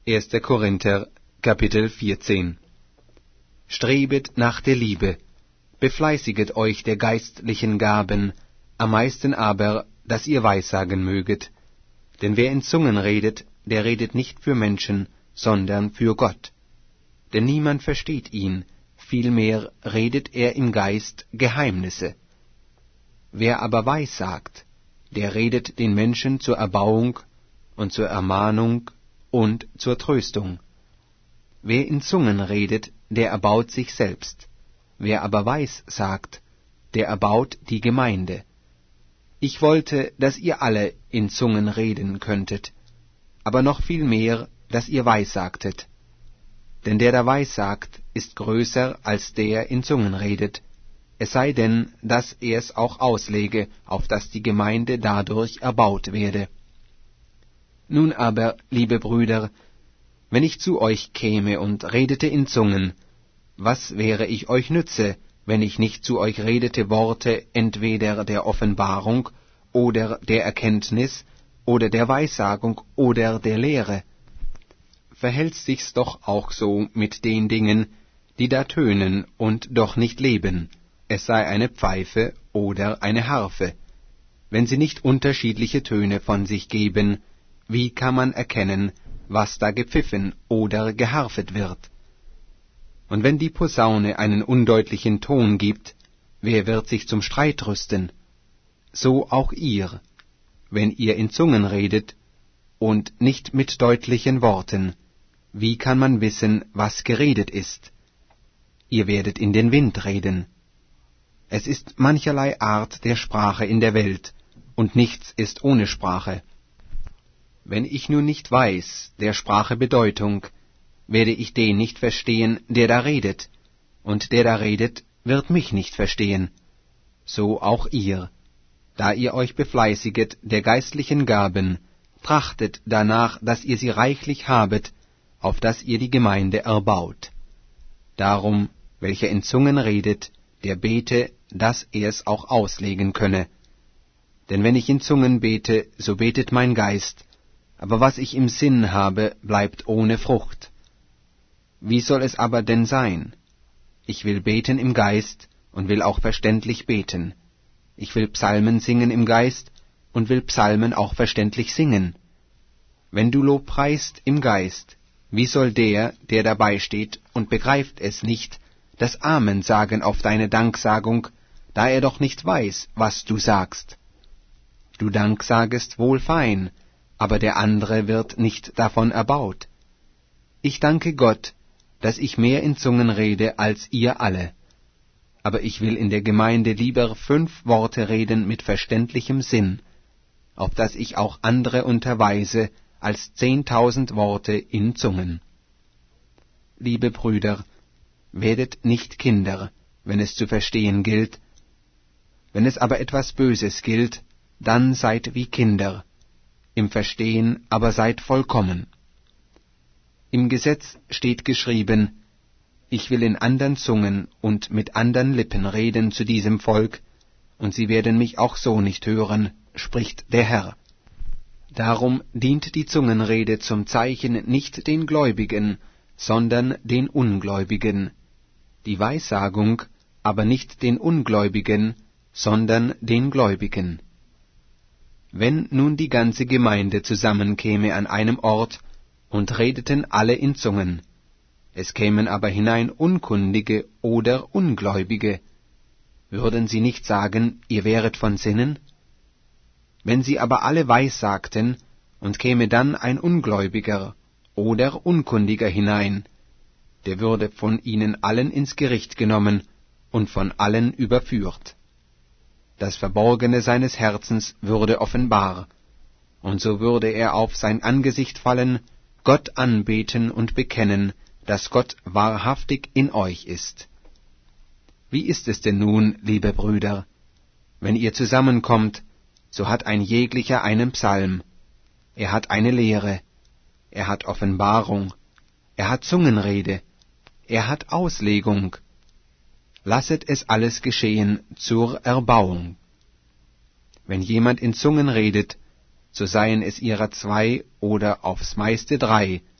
1. Korinther, Kapitel 14. Strebet nach der Liebe, befleißiget euch der geistlichen Gaben, am meisten aber, dass ihr weissagen möget. Denn wer in Zungen redet, der redet nicht für Menschen, sondern für Gott. Denn niemand versteht ihn, vielmehr redet er im Geist Geheimnisse. Wer aber weissagt, der redet den Menschen zur Erbauung und zur Ermahnung und zur Tröstung. Wer in Zungen redet, der erbaut sich selbst. Wer aber weissagt, der erbaut die Gemeinde. Ich wollte, dass ihr alle in Zungen reden könntet, aber noch viel mehr, dass ihr weissagtet. Denn der da weissagt, ist größer als der in Zungen redet, es sei denn, dass er es auch auslege, auf dass die Gemeinde dadurch erbaut werde. Nun aber, liebe Brüder, wenn ich zu euch käme und redete in Zungen, was wäre ich euch nütze, wenn ich nicht zu euch redete Worte entweder der Offenbarung oder der Erkenntnis oder der Weissagung oder der Lehre? Verhält sich's doch auch so mit den Dingen, die da tönen und doch nicht leben, es sei eine Pfeife oder eine Harfe. Wenn sie nicht unterschiedliche Töne von sich geben, wie kann man erkennen, was da gepfiffen oder geharfet wird? Und wenn die Posaune einen undeutlichen Ton gibt, wer wird sich zum Streit rüsten? So auch ihr, wenn ihr in Zungen redet und nicht mit deutlichen Worten, wie kann man wissen, was geredet ist? Ihr werdet in den Wind reden. Es ist mancherlei Art der Sprache in der Welt, und nichts ist ohne Sprache. Wenn ich nun nicht weiß der Sprache Bedeutung, werde ich den nicht verstehen, der da redet, und der da redet, wird mich nicht verstehen. So auch ihr, da ihr euch befleißiget der geistlichen Gaben, trachtet danach, dass ihr sie reichlich habet, auf dass ihr die Gemeinde erbaut. Darum, welcher in Zungen redet, der bete, dass er's auch auslegen könne. Denn wenn ich in Zungen bete, so betet mein Geist, aber was ich im Sinn habe, bleibt ohne Frucht. Wie soll es aber denn sein? Ich will beten im Geist und will auch verständlich beten. Ich will Psalmen singen im Geist und will Psalmen auch verständlich singen. Wenn du Lob preist im Geist, wie soll der dabei steht und begreift es nicht, das Amen sagen auf deine Danksagung, da er doch nicht weiß, was du sagst? Du danksagest wohl fein, aber der andere wird nicht davon erbaut. Ich danke Gott, dass ich mehr in Zungen rede als ihr alle. Aber ich will in der Gemeinde lieber 5 Worte reden mit verständlichem Sinn, auf dass ich auch andere unterweise, als 10.000 Worte in Zungen. Liebe Brüder, werdet nicht Kinder, wenn es zu verstehen gilt. Wenn es aber etwas Böses gilt, dann seid wie Kinder, im Verstehen aber seid vollkommen. Im Gesetz steht geschrieben, ich will in andern Zungen und mit andern Lippen reden zu diesem Volk, und sie werden mich auch so nicht hören, spricht der Herr. Darum dient die Zungenrede zum Zeichen nicht den Gläubigen, sondern den Ungläubigen, die Weissagung aber nicht den Ungläubigen, sondern den Gläubigen. Wenn nun die ganze Gemeinde zusammenkäme an einem Ort und redeten alle in Zungen, es kämen aber hinein Unkundige oder Ungläubige, würden sie nicht sagen, ihr wäret von Sinnen? Wenn sie aber alle weissagten, und käme dann ein Ungläubiger oder Unkundiger hinein, der würde von ihnen allen ins Gericht genommen und von allen überführt. Das Verborgene seines Herzens würde offenbar, und so würde er auf sein Angesicht fallen, Gott anbeten und bekennen, dass Gott wahrhaftig in euch ist. Wie ist es denn nun, liebe Brüder? Wenn ihr zusammenkommt, so hat ein jeglicher einen Psalm, er hat eine Lehre, er hat Offenbarung, er hat Zungenrede, er hat Auslegung. Lasset es alles geschehen zur Erbauung. Wenn jemand in Zungen redet, so seien es ihrer 2 oder aufs meiste 3,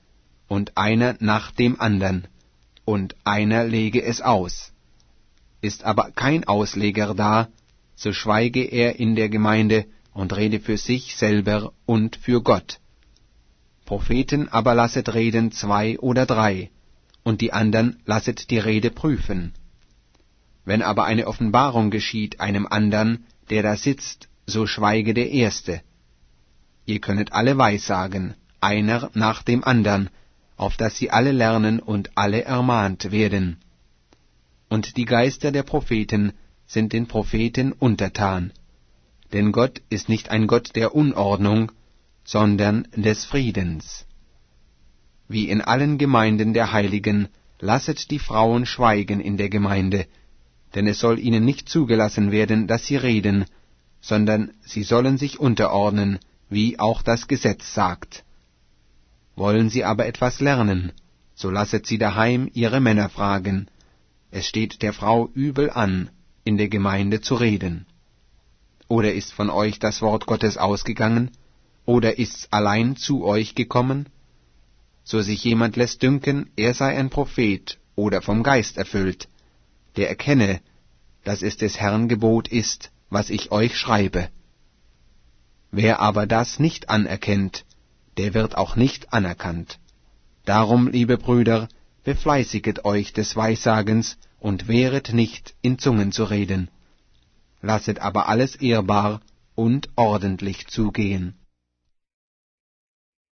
und einer nach dem andern, und einer lege es aus. Ist aber kein Ausleger da, so schweige er in der Gemeinde und rede für sich selber und für Gott. Propheten aber lasset reden 2 oder 3, und die andern lasset die Rede prüfen. Wenn aber eine Offenbarung geschieht einem andern, der da sitzt, so schweige der Erste. Ihr könnet alle weissagen, einer nach dem andern, auf dass sie alle lernen und alle ermahnt werden. Und die Geister der Propheten sind den Propheten untertan. Denn Gott ist nicht ein Gott der Unordnung, sondern des Friedens. Wie in allen Gemeinden der Heiligen, lasset die Frauen schweigen in der Gemeinde, denn es soll ihnen nicht zugelassen werden, dass sie reden, sondern sie sollen sich unterordnen, wie auch das Gesetz sagt. Wollen sie aber etwas lernen, so lasset sie daheim ihre Männer fragen. Es steht der Frau übel an, in der Gemeinde zu reden. Oder ist von euch das Wort Gottes ausgegangen, oder ist's allein zu euch gekommen? So sich jemand lässt dünken, er sei ein Prophet oder vom Geist erfüllt, der erkenne, dass es des Herrn Gebot ist, was ich euch schreibe. Wer aber das nicht anerkennt, der wird auch nicht anerkannt. Darum, liebe Brüder, befleißiget euch des Weissagens und wehret nicht, in Zungen zu reden. Lasset aber alles ehrbar und ordentlich zugehen.